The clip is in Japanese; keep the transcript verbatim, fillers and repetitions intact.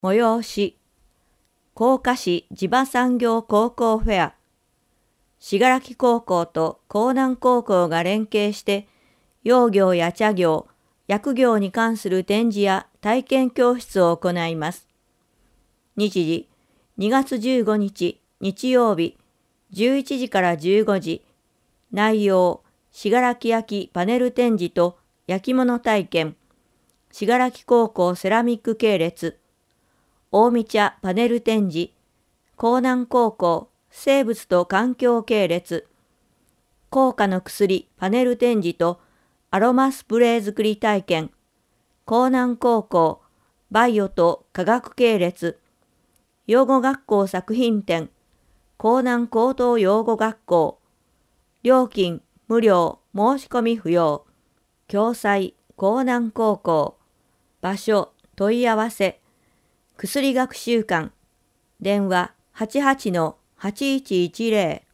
催し、甲賀市地場産業高校フェア、信楽高校と江南高校が連携して、養業や茶業、薬業に関する展示や体験教室を行います。日時、にがつじゅうごにち日曜日、じゅういちじからじゅうごじ。内容、信楽焼パネル展示と焼き物体験、信楽高校セラミック系列、近江茶パネル展示、江南高校生物と環境系列、効果の薬パネル展示とアロマスプレー作り体験、江南高校バイオと化学系列、養護学校作品展、江南高等養護学校、料金無料申し込み不要、共済江南高校、場所問い合わせ、薬学習館、電話 はちはちのはちいちいちゼロ